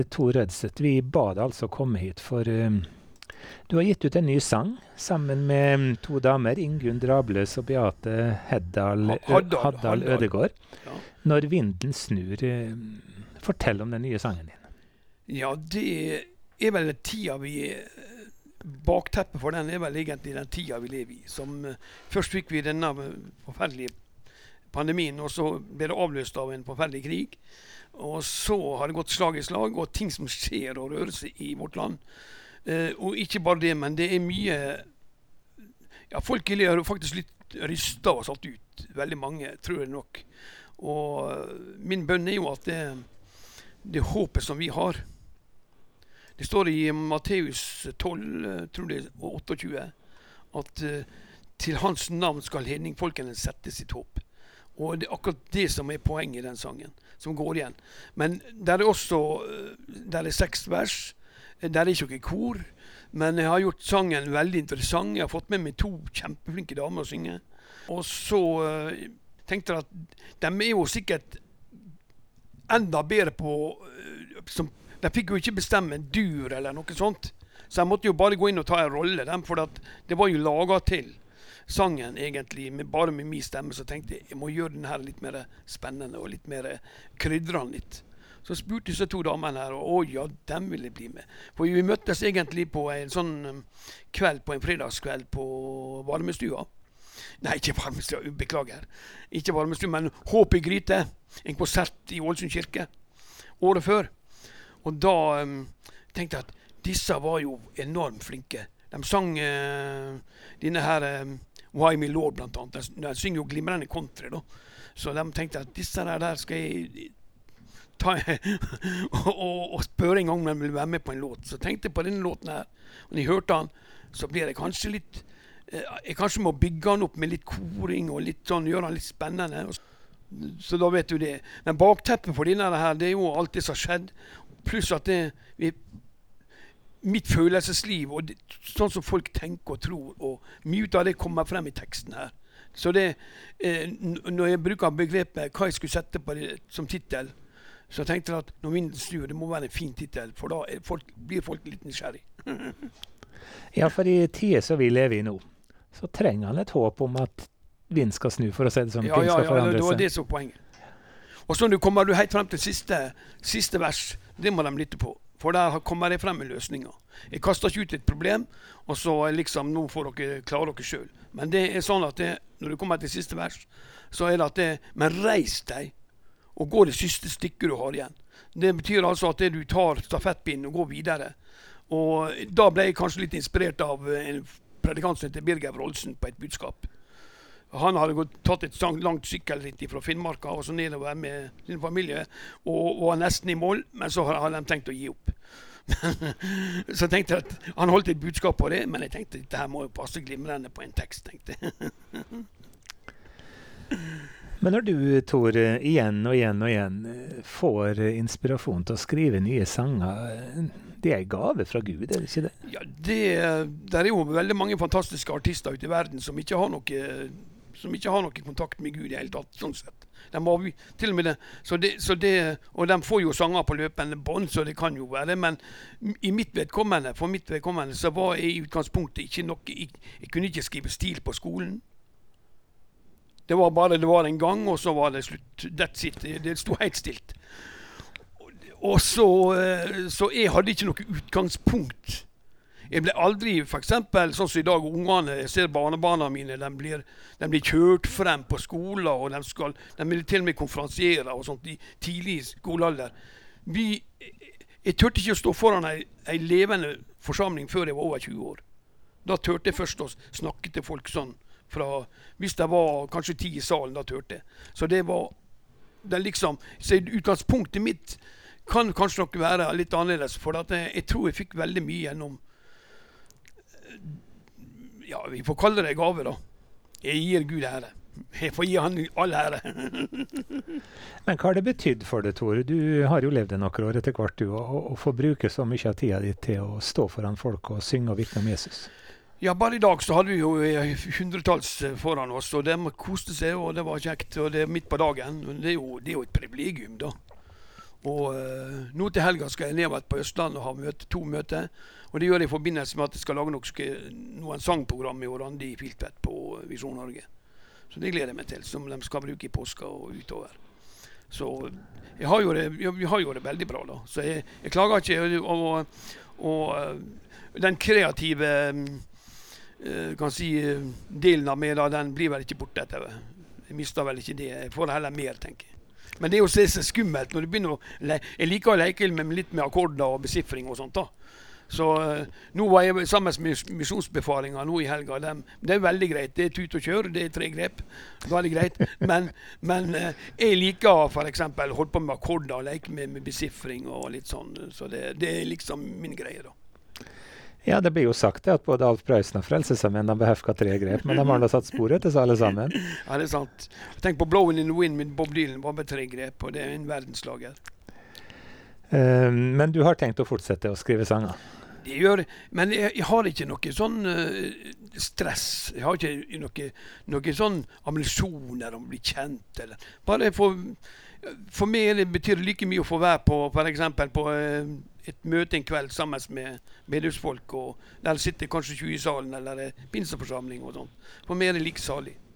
Tor Rødseth, vi ba deg altså komme hit, for du har gitt ut en ny sang sammen med to damer, Ingunn Drabløs og Beate Haddal Ødegård. Ja. Når vinden snur, fortell om den nye sangen din. Ja, det er vel tida bakteppet for den er vel egentlig den tida vi lever i. Først fikk vi denne forferdelige pandemien, og så ble det avløst av en forferdelig krig. Og så har det gått slag i slag, og ting som skjer og rører seg i vårt land. Og ikke bare det, men det er mye... Ja, folk er faktisk litt rystet og satt ut. Veldig mange, tror jeg nok. Og min bønn er jo at det håpet som vi har. Det står i Matteus 12, tror jeg, og 28, at til hans navn skal hedningfolkene sette sitt håp. Og det er akkurat det som er poenget i den sangen, som går igjen. Men der er 6 vers, der er ikke noe kor, men jeg har gjort sangen veldig interessant. Jeg har fått med meg 2 kjempeflinke damer å synge. Og så tenkte jeg at de er jo sikkert enda bedre på... De fikk jo ikke bestemme en dur eller noe sånt, så jeg måtte jo bare gå inn og ta en rolle, for det var jo laget til sangen egentlig, bare med min stemme, så tenkte jeg må gjøre den her litt mer spennende og litt mer krydrende litt. Så spurte disse 2 damene her, og ja, dem ville bli med. For vi møttes egentlig på en sånn kveld, på en fredagskveld på Varmestua. Nei, ikke Varmestua, beklager. Ikke Varmestua, men Håp i Gryte, en konsert i Ålesund kirke, året før. Og da tenkte jeg at disse var jo enormt flinke. De sang denne her Why Me Lord blant annet. De synger jo glimrende country da. Så de tenkte at disse der skal jeg ta og spørre en gang om de vil være med på en låt. Så tenkte jeg på denne låten her. Og når jeg hørte den, så blir det kanskje litt... Jeg kanskje må bygge den opp med litt koring og litt sånn, gjøre den litt spennende. Så da vet du det. Men bakteppet for denne her, det er jo alt det som har skjedd. Pluss at mitt følelsesliv og sånn som folk tenker og tror, og mye av det kommer frem i teksten her. Så når jeg bruker begrepet hva jeg skulle sette på det som titel, så tenkte jeg at når vinden snur, det må være en fin titel, for da blir folk litt nysgjerrig. Ja, for i tider som vi lever i nå, så trenger han et håp om at vind skal snu, for å si det sånn, ting skal forandre seg. Det var det som var poenget. Og så kommer du helt frem til siste vers, det må de lytte på. For der kommer jeg frem med løsninger. Jeg kaster ikke ut et problem, og så liksom, nå får dere klare dere selv. Men det er sånn at når du kommer til siste vers, så er det at men reis deg, og gå det siste stykket du har igjen. Det betyr altså at du tar stafettpinnen og går videre. Og da ble jeg kanskje litt inspirert av en predikant som heter Birger Wroldsen på et budskap. Han hadde tatt et langt sykkelritt fra Finnmarka og så nedover med sin familie, og var nesten i mål, men så hadde de tenkt å gi opp. Så jeg tenkte at han holdt et budskap på det, men jeg tenkte at dette må jo passe glimrende på en tekst, tenkte jeg. Men når du, Tor, igjen og igjen får inspirasjon til å skrive nye sanger, det er en gave fra Gud, er det ikke det? Ja, det er jo veldig mange fantastiske artister ute i verden som ikke har noe kontakt med Gud i hele tatt, sånn sett. De har til og med det, og de får jo sanger på løpende bånd, så det kan jo være, men for mitt vedkommende, så var jeg i utgangspunktet ikke noe, jeg kunne ikke skrive stil på skolen. Det var en gang, og så var det slutt, that's it, det stod helt stilt. Og så jeg hadde ikke noe utgangspunkt. Jeg ble aldri, for eksempel, sånn som i dag, ungene, jeg ser barnebarna mine, de blir kjørt frem på skolen, og de vil til og med konferansiere og sånt i tidlig skolealder. Jeg tørte ikke å stå foran en levende forsamling før jeg var over 20 år. Da tørte jeg først å snakke til folk sånn, hvis det var kanskje 10 i salen, da tørte jeg. Så så utgangspunktet mitt kan kanskje nok være litt annerledes, for jeg tror jeg fikk veldig mye gjennom, ja, vi får kalle det gave da. Jeg gir Gud ære. Jeg får gi han all ære. Men hva har det betydd for deg, Tor? Du har jo levd noen år etter hvert, og får bruke så mye av tida di til å stå foran folk og synge og vitne om Jesus. Ja, bare i dag så hadde vi jo 100-talls foran oss, og de koste seg, og det var kjekt, og det midt på dagen. Det er jo et privilegium da. Og nå til helga skal jeg nedover på Østland og ha 2 møter. Og det gjør jeg i forbindelse med at jeg skal lage noen sangprogram i Randi Filtvedt på Visjon Norge. Så det gleder jeg meg til, som de skal bruke i påska og utover. Så vi har jo det veldig bra da. Så jeg klager ikke, og den kreative kan si, delen av meg da, den blir vel ikke borte etter. Jeg mister vel ikke det, jeg får heller mer, tenker jeg. Men det er jo så skummelt når du begynner jeg liker å leke litt med akkorder og besiffring og sånt da. Så nå var jeg sammen med misjonsbefalinger nå i helga. Det er veldig greit. Det er tut og kjør, det er 3 grep. Da er det greit. Men jeg liker for eksempel holde på med akkorder og leke med besiffring og litt sånn. Så det er liksom min greie da. Ja, det blir jo sagt det at både Alf Prøysen og Frelsesarmeen de behefka 3 grep, men de har da satt spor etter seg alle sammen. Ja, det er sant. Tenk på Blowing in the Wind med Bob Dylan, var med 3 grep, og det er en verdenslager. Men du har tenkt å fortsette å skrive sanger? Det gjør jeg, men jeg har ikke noe sånn stress. Jeg har ikke noe sånn ambisjoner om å bli kjent, eller bare for meg det betyr like mye å få være på, for eksempel på et møte en kveld sammen med bedehusfolk, og der sitter kanskje 20 i salen, eller pinseforsamling og sånt. For meg er det like salig.